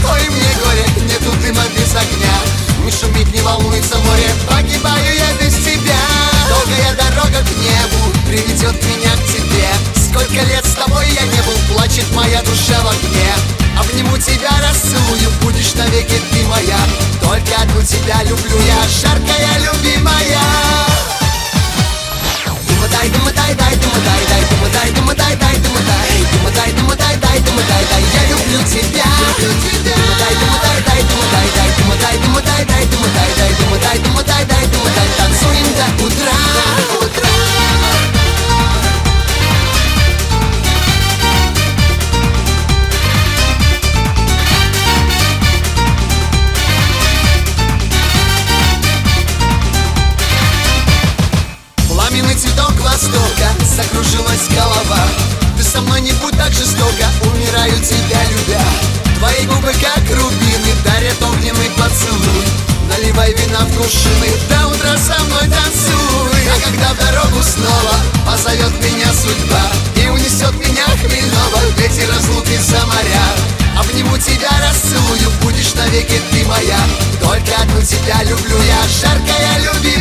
Ой, мне горе, нету дыма без огня. Не шумит, не волнуется море, погибаю я без тебя. Долгая дорога к небу приведет меня к тебе. Сколько лет с тобой я не был, плачет моя душа в огне. Обниму тебя, расцелую, будешь навеки ты моя. Только одну тебя люблю я, жаркая любимая. Дымотай, дымотай, дай, дымотай, дай, дымотай, дымотай, дай, дымотай, дымотай, дымотай, дай, дымотай, дай, я люблю тебя. Дымотай, дымотай, дай, дымотай, дай, дымотай, дымотай, дай, дымотай, дай, дымотай, дымотай, дай, дымотай, танцуем до утра. Пламенный цветок востока, закружилась голова. Ты со мной не будь так жестоко, умираю тебя любя. Твои губы как рубины дарят огненный поцелуй. Наливай вина в кувшины, до утра со мной танцуй. А когда в дорогу снова позовет меня судьба и унесет меня хмельного в эти разлуки за моря, обниму тебя, расцелую, будешь навеки ты моя. Только одну тебя люблю я, жаркая любимая.